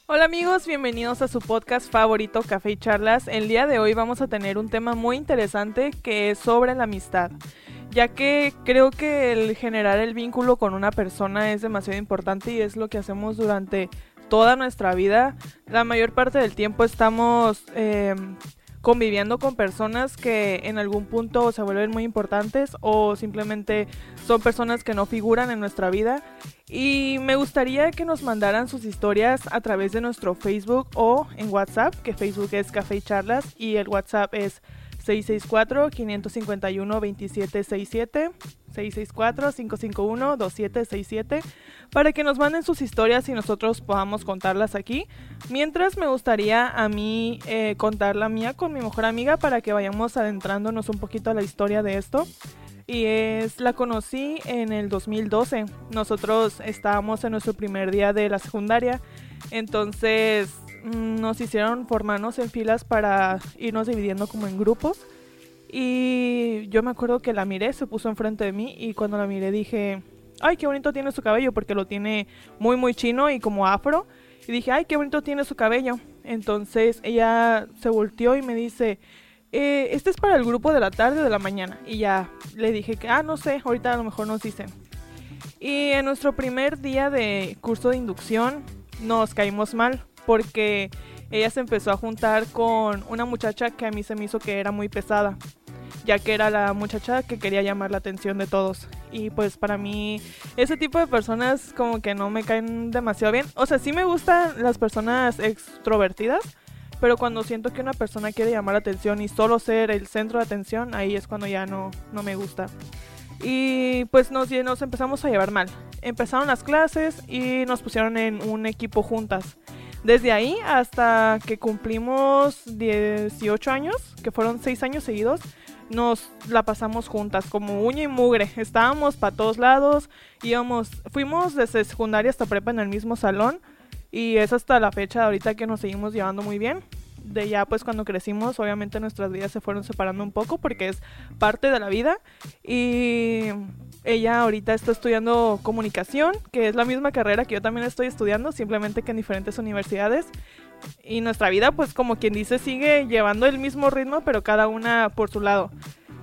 Hola amigos, bienvenidos a su podcast favorito Café y Charlas. El día de hoy vamos a tener un tema muy interesante que es sobre la amistad, ya que creo que el generar el vínculo con una persona es demasiado importante y es lo que hacemos durante toda nuestra vida. La mayor parte del tiempo estamos conviviendo con personas que en algún punto se vuelven muy importantes o simplemente son personas que no figuran en nuestra vida. Y me gustaría que nos mandaran sus historias a través de nuestro Facebook o en WhatsApp, que Facebook es Café y Charlas y el WhatsApp es 664-551-2767, 664-551-2767, para que nos manden sus historias y nosotros podamos contarlas aquí. Mientras me gustaría a mí contar la mía con mi mejor amiga para que vayamos adentrándonos un poquito a la historia de esto. Y la conocí en el 2012. Nosotros estábamos en nuestro primer día de la secundaria, entonces nos hicieron formarnos en filas para irnos dividiendo como en grupos. Y yo me acuerdo que la miré, se puso enfrente de mí y cuando la miré dije, ay, qué bonito tiene su cabello, porque lo tiene muy muy chino y como afro. Y dije, ay, qué bonito tiene su cabello. Entonces ella se volteó y me dice, este es para el grupo de la tarde o de la mañana. Y ya le dije que, no sé, ahorita a lo mejor nos dicen. Y en nuestro primer día de curso de inducción nos caímos mal porque ella se empezó a juntar con una muchacha que a mí se me hizo que era muy pesada, ya que era la muchacha que quería llamar la atención de todos. Y pues para mí ese tipo de personas como que no me caen demasiado bien. O sea, sí me gustan las personas extrovertidas, pero cuando siento que una persona quiere llamar la atención y solo ser el centro de atención, ahí es cuando ya no me gusta. Y pues nos empezamos a llevar mal. Empezaron las clases y nos pusieron en un equipo juntas. Desde ahí hasta que cumplimos 18 años, que fueron 6 años seguidos, nos la pasamos juntas como uña y mugre. Estábamos para todos lados, fuimos desde secundaria hasta prepa en el mismo salón. Y es hasta la fecha ahorita que nos seguimos llevando muy bien. De ya pues cuando crecimos obviamente nuestras vidas se fueron separando un poco porque es parte de la vida. Y ella ahorita está estudiando comunicación, que es la misma carrera que yo también estoy estudiando, simplemente que en diferentes universidades. Y nuestra vida pues como quien dice sigue llevando el mismo ritmo, pero cada una por su lado.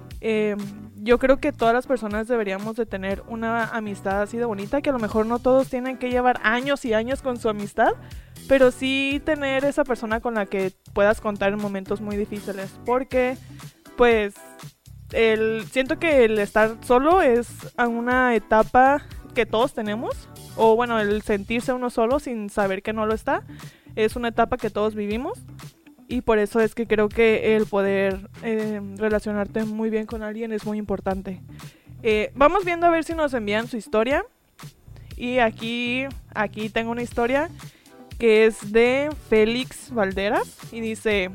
Yo creo que todas las personas deberíamos de tener una amistad así de bonita, que a lo mejor no todos tienen que llevar años y años con su amistad, pero sí tener esa persona con la que puedas contar en momentos muy difíciles, porque pues siento que el estar solo es una etapa que todos tenemos, o bueno, el sentirse uno solo sin saber que no lo está, es una etapa que todos vivimos. Y por eso es que creo que el poder relacionarte muy bien con alguien es muy importante. Vamos viendo a ver si nos envían su historia. Y aquí tengo una historia que es de Félix Valderas. Y dice,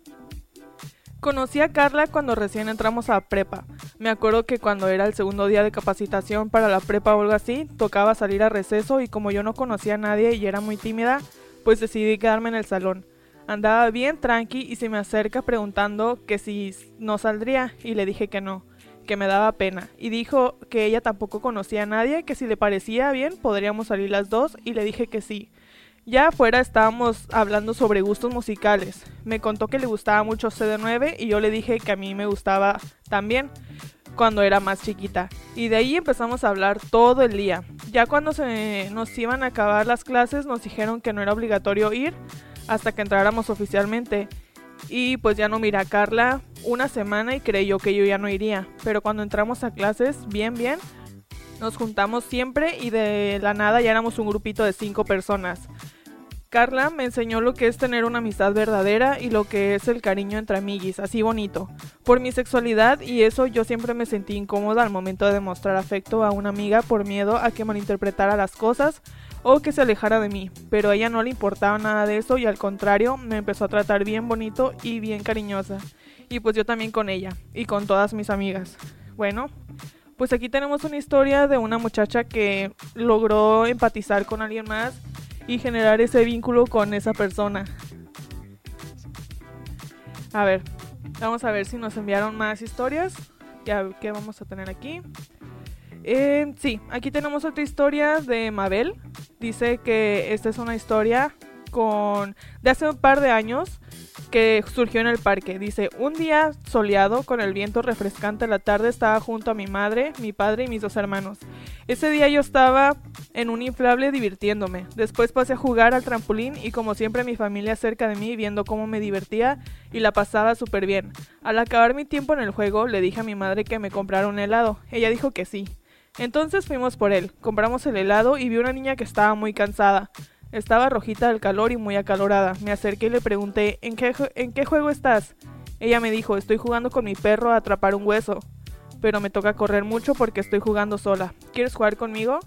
conocí a Carla cuando recién entramos a prepa. Me acuerdo que cuando era el segundo día de capacitación para la prepa o algo así, tocaba salir a receso y como yo no conocía a nadie y era muy tímida, pues decidí quedarme en el salón. Andaba bien tranqui y se me acerca preguntando que si no saldría y le dije que no, que me daba pena. Y dijo que ella tampoco conocía a nadie, que si le parecía bien podríamos salir las dos y le dije que sí. Ya afuera estábamos hablando sobre gustos musicales. Me contó que le gustaba mucho CD9 y yo le dije que a mí me gustaba también cuando era más chiquita. Y de ahí empezamos a hablar todo el día. Ya cuando nos iban a acabar las clases nos dijeron que no era obligatorio ir hasta que entráramos oficialmente. Y pues ya no miré a Carla una semana y creyó que yo ya no iría. Pero cuando entramos a clases, bien, nos juntamos siempre y de la nada ya éramos un grupito de 5 personas. Carla me enseñó lo que es tener una amistad verdadera y lo que es el cariño entre amiguis, así bonito. Por mi sexualidad y eso yo siempre me sentí incómoda al momento de demostrar afecto a una amiga por miedo a que malinterpretara las cosas o que se alejara de mí, pero a ella no le importaba nada de eso y al contrario me empezó a tratar bien bonito y bien cariñosa. Y pues yo también con ella y con todas mis amigas. Bueno, pues aquí tenemos una historia de una muchacha que logró empatizar con alguien más y generar ese vínculo con esa persona. A ver, vamos a ver si nos enviaron más historias. Ya, ¿qué vamos a tener aquí? Sí, aquí tenemos otra historia de Mabel. Dice que esta es una historia de hace un par de años que surgió en el parque. Dice, un día soleado con el viento refrescante a la tarde estaba junto a mi madre, mi padre y mis 2 hermanos. Ese día yo estaba en un inflable divirtiéndome. Después pasé a jugar al trampolín y como siempre mi familia cerca de mí viendo cómo me divertía y la pasaba súper bien. Al acabar mi tiempo en el juego le dije a mi madre que me comprara un helado. Ella dijo que sí. Entonces fuimos por él, compramos el helado y vi una niña que estaba muy cansada. Estaba rojita del calor y muy acalorada. Me acerqué y le pregunté, ¿en qué juego estás? Ella me dijo, estoy jugando con mi perro a atrapar un hueso, pero me toca correr mucho porque estoy jugando sola. ¿Quieres jugar conmigo?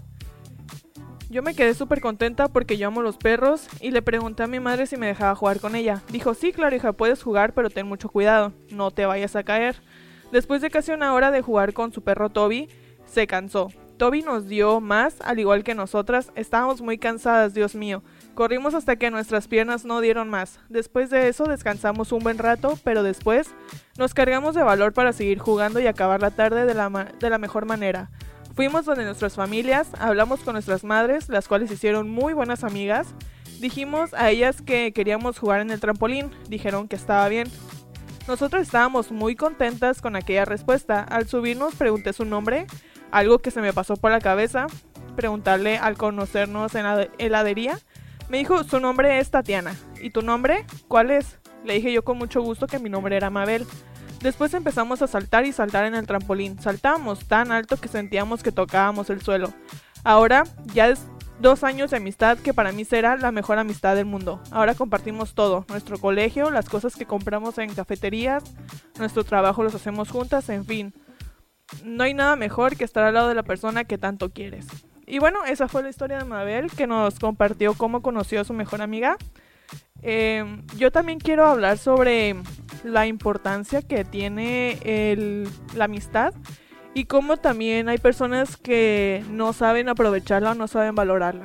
Yo me quedé súper contenta porque yo amo los perros y le pregunté a mi madre si me dejaba jugar con ella. Dijo, sí, claro hija, puedes jugar, pero ten mucho cuidado, no te vayas a caer. Después de casi una hora de jugar con su perro Toby, se cansó. Toby nos dio más, al igual que nosotras. Estábamos muy cansadas, Dios mío. Corrimos hasta que nuestras piernas no dieron más. Después de eso descansamos un buen rato, pero después nos cargamos de valor para seguir jugando y acabar la tarde de la mejor manera. Fuimos donde nuestras familias, hablamos con nuestras madres, las cuales hicieron muy buenas amigas. Dijimos a ellas que queríamos jugar en el trampolín. Dijeron que estaba bien. Nosotros estábamos muy contentas con aquella respuesta. Al subirnos pregunté su nombre, algo que se me pasó por la cabeza, preguntarle al conocernos en la heladería. Me dijo, su nombre es Tatiana. ¿Y tu nombre? ¿Cuál es? Le dije yo con mucho gusto que mi nombre era Mabel. Después empezamos a saltar y saltar en el trampolín. Saltábamos tan alto que sentíamos que tocábamos el suelo. Ahora ya es 2 años de amistad que para mí será la mejor amistad del mundo. Ahora compartimos todo, nuestro colegio, las cosas que compramos en cafeterías, nuestro trabajo los hacemos juntas, en fin. No hay nada mejor que estar al lado de la persona que tanto quieres. Y bueno, esa fue la historia de Mabel, que nos compartió cómo conoció a su mejor amiga. Yo también quiero hablar sobre la importancia que tiene la amistad y cómo también hay personas que no saben aprovecharla o no saben valorarla.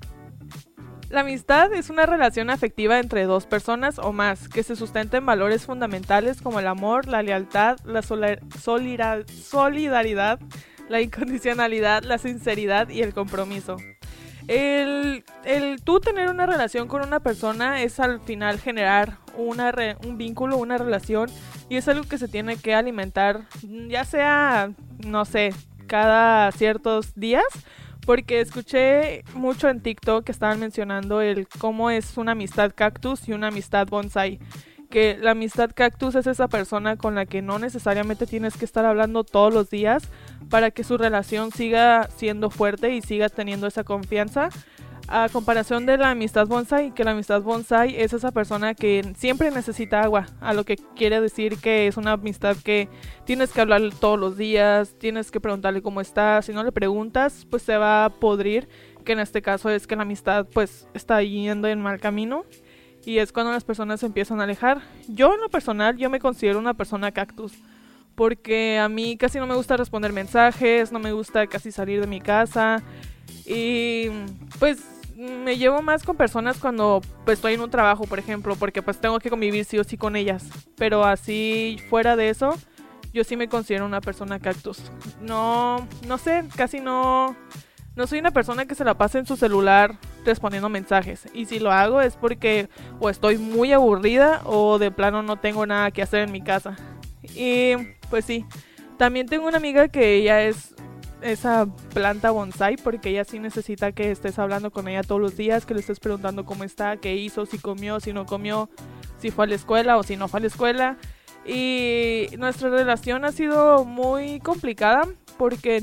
La amistad es una relación afectiva entre 2 personas o más que se sustenta en valores fundamentales como el amor, la lealtad, la solidaridad, la incondicionalidad, la sinceridad y el compromiso. El tú tener una relación con una persona es al final generar un vínculo, una relación, y es algo que se tiene que alimentar, ya sea, no sé, cada ciertos días, porque escuché mucho en TikTok que estaban mencionando cómo es una amistad cactus y una amistad bonsai. Que la amistad cactus es esa persona con la que no necesariamente tienes que estar hablando todos los días para que su relación siga siendo fuerte y siga teniendo esa confianza. A comparación de la amistad bonsai, que la amistad bonsai es esa persona que siempre necesita agua, a lo que quiere decir que es una amistad que tienes que hablar todos los días, tienes que preguntarle cómo está. Si no le preguntas, pues se va a podrir, que en este caso es que la amistad pues está yendo en mal camino. Y es cuando las personas se empiezan a alejar. Yo en lo personal, yo me considero una persona cactus, porque a mí casi no me gusta responder mensajes, no me gusta casi salir de mi casa. Y pues me llevo más con personas cuando pues estoy en un trabajo, por ejemplo, porque pues tengo que convivir sí o sí con ellas. Pero así fuera de eso, yo sí me considero una persona cactus. No sé, casi no soy una persona que se la pase en su celular respondiendo mensajes. Y si lo hago es porque o estoy muy aburrida o de plano no tengo nada que hacer en mi casa. Y pues sí, también tengo una amiga que ella es esa planta bonsai, porque ella sí necesita que estés hablando con ella todos los días, que le estés preguntando cómo está, qué hizo, si comió, si no comió, si fue a la escuela o si no fue a la escuela. Y nuestra relación ha sido muy complicada porque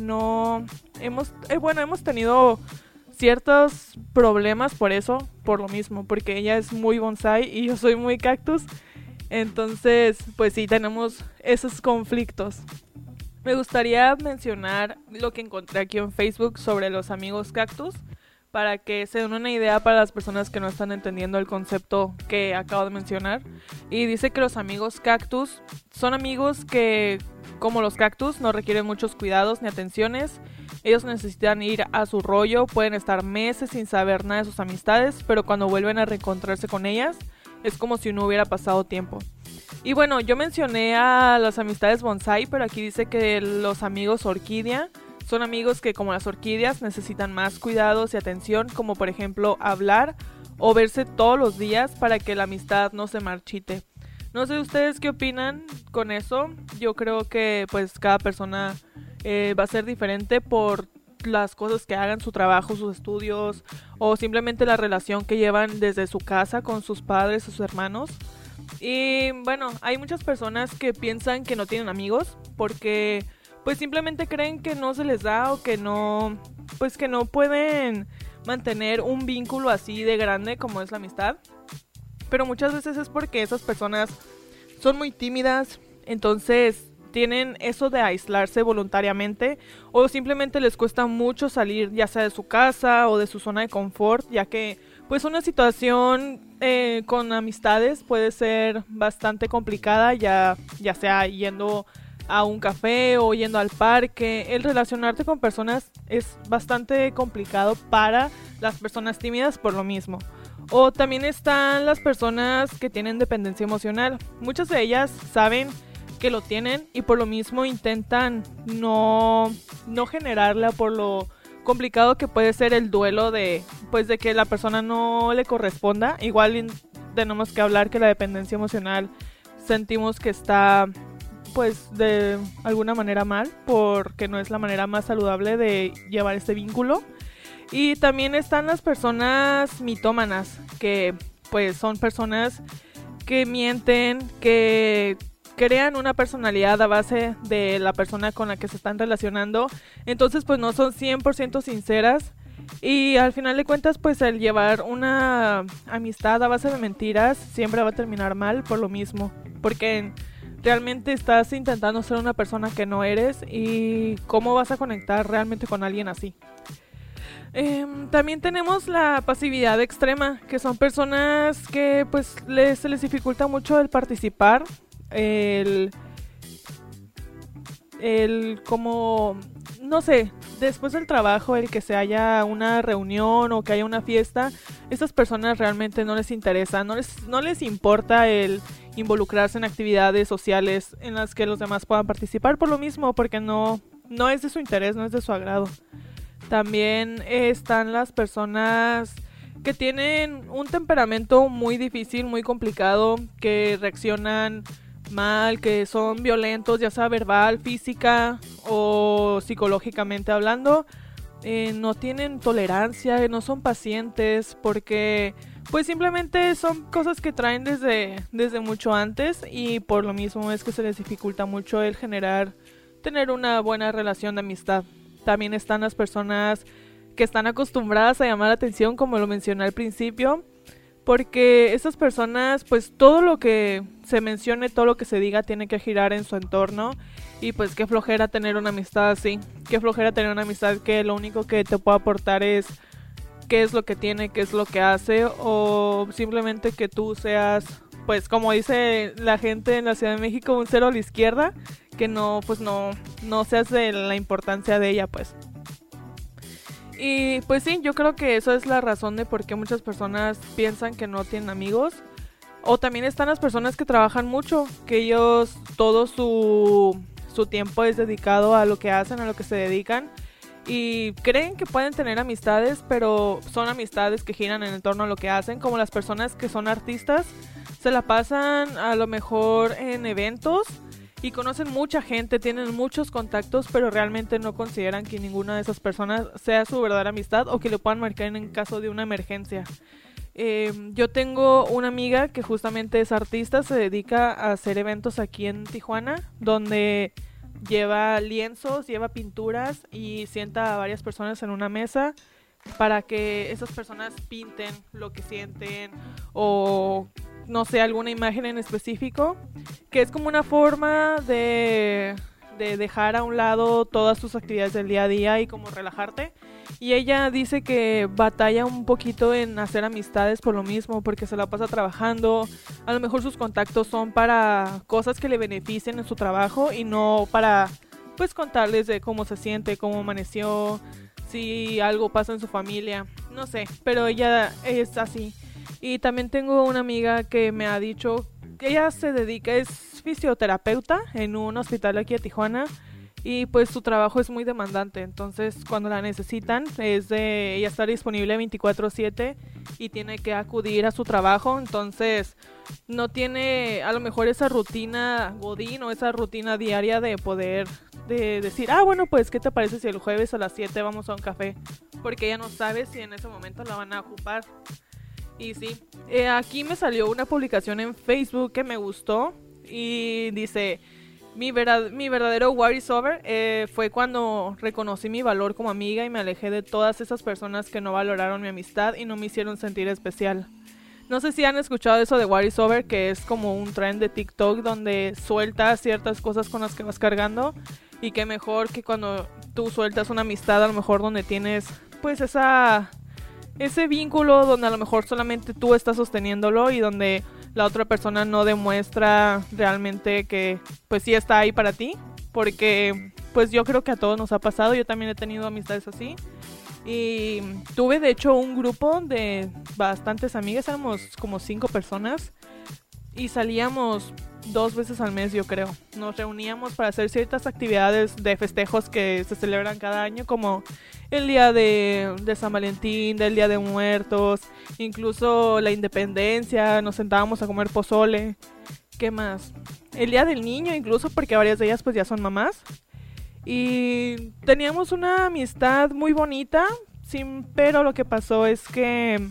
hemos tenido ciertos problemas por lo mismo, porque ella es muy bonsai y yo soy muy cactus. Entonces, pues sí, tenemos esos conflictos. Me gustaría mencionar lo que encontré aquí en Facebook sobre los amigos cactus, para que se den una idea para las personas que no están entendiendo el concepto que acabo de mencionar. Y dice que los amigos cactus son amigos que, como los cactus, no requieren muchos cuidados ni atenciones. Ellos necesitan ir a su rollo, pueden estar meses sin saber nada de sus amistades, pero cuando vuelven a reencontrarse con ellas, es como si no hubiera pasado tiempo. Y bueno, yo mencioné a las amistades bonsai, pero aquí dice que los amigos orquídea son amigos que, como las orquídeas, necesitan más cuidados y atención, como por ejemplo hablar o verse todos los días para que la amistad no se marchite. No sé ustedes qué opinan con eso. Yo creo que pues cada persona va a ser diferente por las cosas que hagan, su trabajo, sus estudios o simplemente la relación que llevan desde su casa con sus padres, sus hermanos. Y bueno, hay muchas personas que piensan que no tienen amigos porque pues simplemente creen que no se les da o que no, pues que no pueden mantener un vínculo así de grande como es la amistad. Pero muchas veces es porque esas personas son muy tímidas, entonces tienen eso de aislarse voluntariamente o simplemente les cuesta mucho salir ya sea de su casa o de su zona de confort, ya que pues una situación con amistades puede ser bastante complicada, ya sea yendo a un café o yendo al parque. El relacionarte con personas es bastante complicado para las personas tímidas por lo mismo. O también están las personas que tienen dependencia emocional. Muchas de ellas saben que lo tienen y por lo mismo intentan no generarla por lo complicado que puede ser el duelo de que la persona no le corresponda. Igual tenemos que hablar que la dependencia emocional sentimos que está pues de alguna manera mal, porque no es la manera más saludable de llevar este vínculo. Y también están las personas mitómanas, que pues son personas que mienten, que crean una personalidad a base de la persona con la que se están relacionando. Entonces pues no son 100% sinceras. Y al final de cuentas pues el llevar una amistad a base de mentiras siempre va a terminar mal por lo mismo. Porque realmente estás intentando ser una persona que no eres y cómo vas a conectar realmente con alguien así. También tenemos la pasividad extrema, que son personas que pues se les dificulta mucho el participar, el como, no sé, después del trabajo, el que se haya una reunión o que haya una fiesta, estas personas realmente no les interesa, no les importa el involucrarse en actividades sociales en las que los demás puedan participar por lo mismo, porque no es de su interés, no es de su agrado. También están las personas que tienen un temperamento muy difícil, muy complicado, que reaccionan mal, que son violentos, ya sea verbal, física o psicológicamente hablando. No tienen tolerancia, no son pacientes, porque pues simplemente son cosas que traen desde mucho antes y por lo mismo es que se les dificulta mucho el tener una buena relación de amistad. También están las personas que están acostumbradas a llamar la atención, como lo mencioné al principio, porque esas personas, pues todo lo que se mencione, todo lo que se diga tiene que girar en su entorno y pues qué flojera tener una amistad así, qué flojera tener una amistad que lo único que te puede aportar es qué es lo que tiene, qué es lo que hace o simplemente que tú seas, pues como dice la gente en la Ciudad de México, un cero a la izquierda, que no seas de la importancia de ella, pues. Y pues sí, yo creo que eso es la razón de por qué muchas personas piensan que no tienen amigos. O también están las personas que trabajan mucho, que ellos todo su tiempo es dedicado a lo que hacen, a lo que se dedican. Y creen que pueden tener amistades, pero son amistades que giran en torno a lo que hacen, como las personas que son artistas, se la pasan a lo mejor en eventos y conocen mucha gente, tienen muchos contactos, pero realmente no consideran que ninguna de esas personas sea su verdadera amistad o que le puedan marcar en caso de una emergencia. Yo tengo una amiga que justamente es artista, se dedica a hacer eventos aquí en Tijuana, donde lleva lienzos, lleva pinturas y sienta a varias personas en una mesa para que esas personas pinten lo que sienten o no sé, alguna imagen en específico, que es como una forma de dejar a un lado todas tus actividades del día a día y como relajarte. Y ella dice que batalla un poquito en hacer amistades por lo mismo, porque se la pasa trabajando. A lo mejor sus contactos son para cosas que le beneficien en su trabajo y no para pues contarles de cómo se siente, cómo amaneció, si algo pasa en su familia, no sé, pero ella es así. Y también tengo una amiga que me ha dicho que ella es fisioterapeuta en un hospital aquí de Tijuana y pues su trabajo es muy demandante, entonces cuando la necesitan es de ella estar disponible 24/7 y tiene que acudir a su trabajo, entonces no tiene a lo mejor esa rutina godín o esa rutina diaria de poder de decir, bueno, pues ¿qué te parece si el jueves a las 7 vamos a un café? Porque ella no sabe si en ese momento la van a ocupar. Y sí, aquí me salió una publicación en Facebook que me gustó y dice: mi verdadero what is over fue cuando reconocí mi valor como amiga y me alejé de todas esas personas que no valoraron mi amistad y no me hicieron sentir especial. No sé si han escuchado eso de what is over, que es como un trend de TikTok donde sueltas ciertas cosas con las que vas cargando, y que mejor que cuando tú sueltas una amistad, a lo mejor donde tienes pues ese vínculo donde a lo mejor solamente tú estás sosteniéndolo y donde la otra persona no demuestra realmente que pues sí está ahí para ti, porque pues yo creo que a todos nos ha pasado. Yo también he tenido amistades así y tuve de hecho un grupo de bastantes amigas, éramos como 5 personas y salíamos 2 veces al mes, yo creo. Nos reuníamos para hacer ciertas actividades de festejos que se celebran cada año, como el día de San Valentín, del Día de Muertos, incluso la Independencia, nos sentábamos a comer pozole. ¿Qué más? El Día del Niño, incluso, porque varias de ellas pues ya son mamás. Y teníamos una amistad muy bonita, pero lo que pasó es que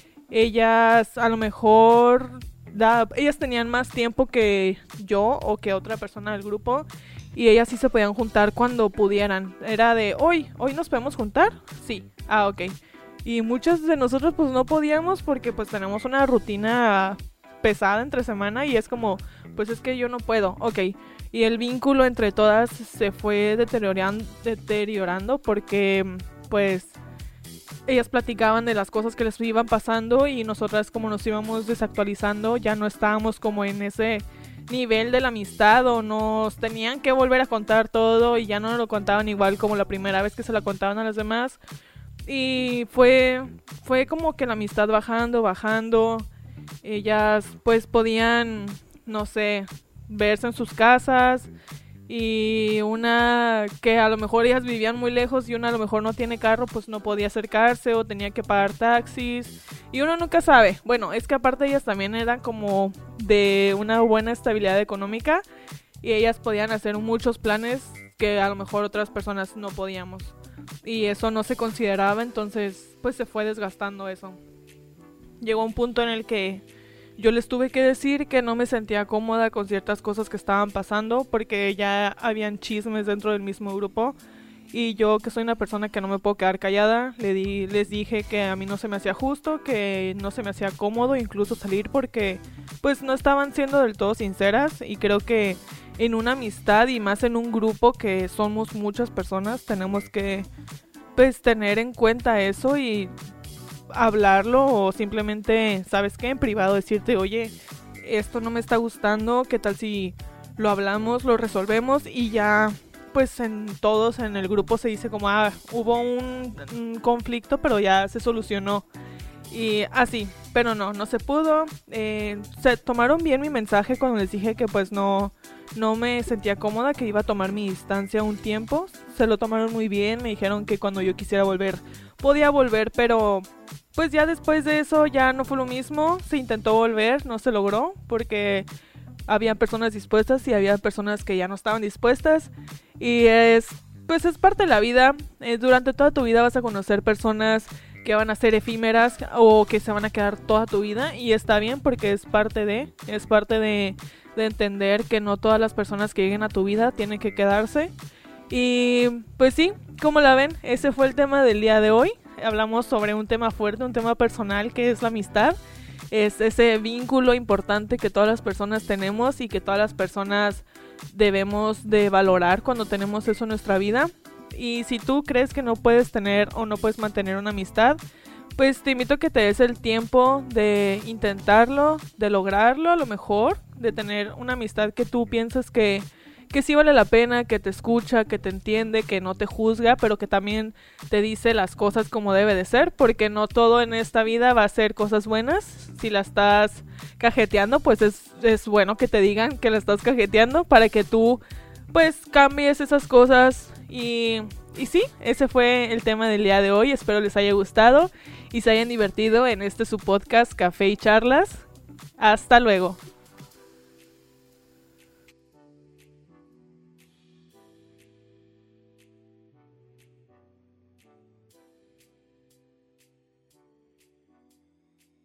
ellas a lo mejor ellas tenían más tiempo que yo o que otra persona del grupo, y ellas sí se podían juntar cuando pudieran. Era de, hoy nos podemos juntar, sí, ok. Y muchas de nosotros pues no podíamos porque pues tenemos una rutina pesada entre semana y es como, pues es que yo no puedo, ok. Y el vínculo entre todas se fue deteriorando porque pues ellas platicaban de las cosas que les iban pasando y nosotras, como nos íbamos desactualizando, ya no estábamos como en ese nivel de la amistad, o nos tenían que volver a contar todo y ya no nos lo contaban igual como la primera vez que se la contaban a las demás. Y fue como que la amistad bajando. Ellas pues podían, no sé, verse en sus casas, y una que a lo mejor ellas vivían muy lejos y una a lo mejor no tiene carro, pues no podía acercarse o tenía que pagar taxis, y uno nunca sabe. Bueno, es que aparte ellas también eran como de una buena estabilidad económica y ellas podían hacer muchos planes que a lo mejor otras personas no podíamos, y eso no se consideraba, entonces pues se fue desgastando eso. Llegó un punto en el que yo les tuve que decir que no me sentía cómoda con ciertas cosas que estaban pasando porque ya habían chismes dentro del mismo grupo, y yo, que soy una persona que no me puedo quedar callada, les dije que a mí no se me hacía justo, que no se me hacía cómodo incluso salir porque pues no estaban siendo del todo sinceras, y creo que en una amistad y más en un grupo que somos muchas personas tenemos que pues tener en cuenta eso y hablarlo, o simplemente, ¿sabes qué? En privado decirte, oye, esto no me está gustando, ¿qué tal si lo hablamos, lo resolvemos? Y ya, pues todos en el grupo se dice como, hubo un conflicto, pero ya se solucionó. Y así, pero no se pudo. Se tomaron bien mi mensaje cuando les dije que pues no me sentía cómoda, que iba a tomar mi distancia un tiempo. Se lo tomaron muy bien, me dijeron que cuando yo quisiera volver, podía volver, pero pues ya después de eso ya no fue lo mismo. Se intentó volver, no se logró, porque había personas dispuestas y había personas que ya no estaban dispuestas, y pues es parte de la vida. Durante toda tu vida vas a conocer personas que van a ser efímeras o que se van a quedar toda tu vida, y está bien porque es parte de entender que no todas las personas que lleguen a tu vida tienen que quedarse. Y pues sí, como la ven, ese fue el tema del día de hoy. Hablamos sobre un tema fuerte, un tema personal, que es la amistad. Es ese vínculo importante que todas las personas tenemos y que todas las personas debemos de valorar cuando tenemos eso en nuestra vida. Y si tú crees que no puedes tener o no puedes mantener una amistad, pues te invito a que te des el tiempo de intentarlo, de lograrlo, a lo mejor, de tener una amistad que tú piensas que sí vale la pena, que te escucha, que te entiende, que no te juzga, pero que también te dice las cosas como debe de ser, porque no todo en esta vida va a ser cosas buenas. Si la estás cajeteando, pues es bueno que te digan que la estás cajeteando para que tú pues cambies esas cosas. Y sí, ese fue el tema del día de hoy. Espero les haya gustado y se hayan divertido en su podcast Café y Charlas. Hasta luego.